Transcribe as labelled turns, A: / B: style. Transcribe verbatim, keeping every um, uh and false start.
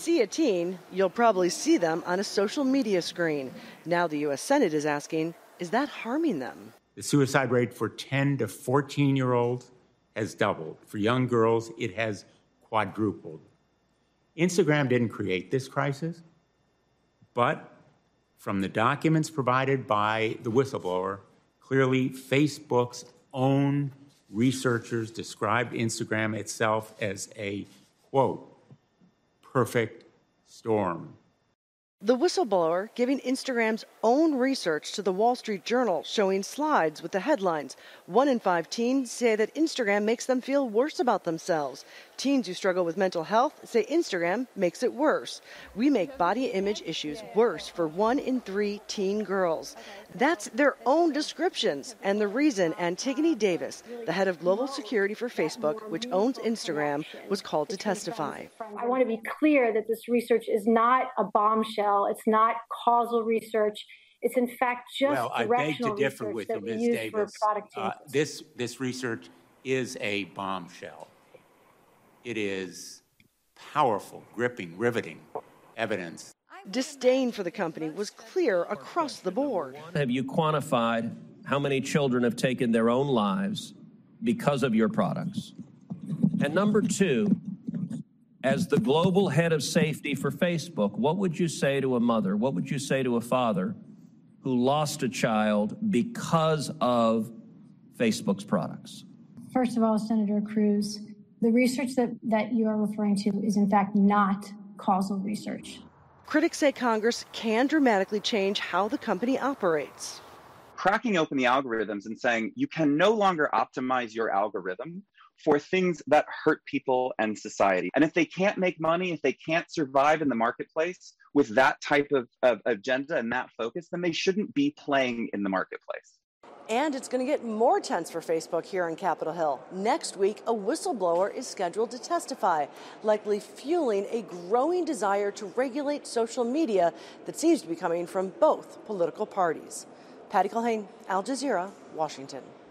A: see a teen, you'll probably see them on a social media screen. Now the U S Senate is asking, is that harming them?
B: The suicide rate for ten to fourteen-year-olds has doubled. For young girls, it has quadrupled. Instagram didn't create this crisis, but from the documents provided by the whistleblower, clearly Facebook's own researchers described Instagram itself as a, quote, perfect storm.
A: The whistleblower giving Instagram's own research to the Wall Street Journal, showing slides with the headlines. One in five teens say that Instagram makes them feel worse about themselves. Teens who struggle with mental health say Instagram makes it worse. We make body image issues worse for one in three teen girls. That's their own descriptions, and the reason Antigone Davis, the head of global security for Facebook, which owns Instagram, was called to testify.
C: I want to be clear that this research is not a bombshell. It's not causal research. It's in fact just
B: well, I beg to differ with you, Miz Davis. Uh, this this research is a bombshell. It is powerful, gripping, riveting evidence.
A: Disdain for the company was clear across the board.
D: Have you quantified how many children have taken their own lives because of your products? And number two, as the global head of safety for Facebook, what would you say to a mother? What would you say to a father who lost a child because of Facebook's products?
E: First of all, Senator Cruz, the research that, that you are referring to is in fact not causal research.
A: Critics say Congress can dramatically change how the company operates.
F: Cracking open the algorithms and saying you can no longer optimize your algorithm for things that hurt people and society. And if they can't make money, if they can't survive in the marketplace with that type of, of agenda and that focus, then they shouldn't be playing in the marketplace.
A: And it's going to get more tense for Facebook here on Capitol Hill. Next week, a whistleblower is scheduled to testify, likely fueling a growing desire to regulate social media that seems to be coming from both political parties. Patty Culhane, Al Jazeera, Washington.